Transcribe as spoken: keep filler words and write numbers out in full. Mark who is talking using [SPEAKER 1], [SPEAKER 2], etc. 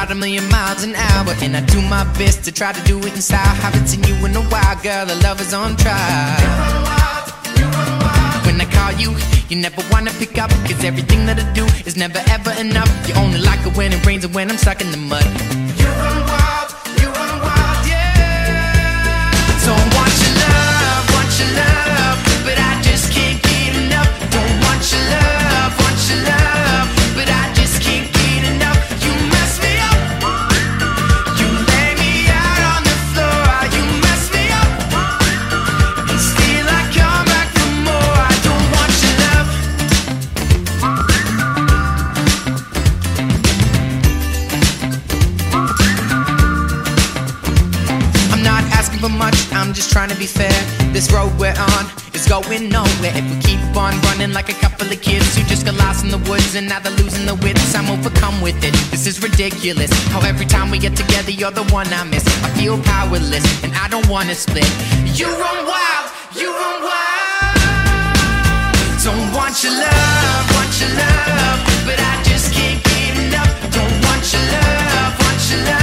[SPEAKER 1] about a million miles an hour, and I do my best to try to do it in style. Haven't seen you in a while, girl, the love is on trial. You run wild, you run wild. When I call you, you never wanna pick up, cause everything that I do is never ever enough. You only like it when it rains and when I'm stuck in the mud. You run wild, you run wild, yeah. So I want your love, want your love, but I just can't get enough. Don't want your love, want your love, but I just can't get enough. You mess me up, you lay me out on the floor. You mess me up, and still I come back for more. I don't want your love. I'm not asking for much, I'm just trying to be fair. This road we're on is going nowhere if we keep on running like a couple of kids who just got lost in the woods and now they're losing the wits. I'm overcome with it, this is ridiculous. How every time we get together you're the one I miss. I feel powerless and I don't wanna split. You run wild, you run wild. Don't want your love, want your love, but I just can't get enough. Don't want your love, want your love.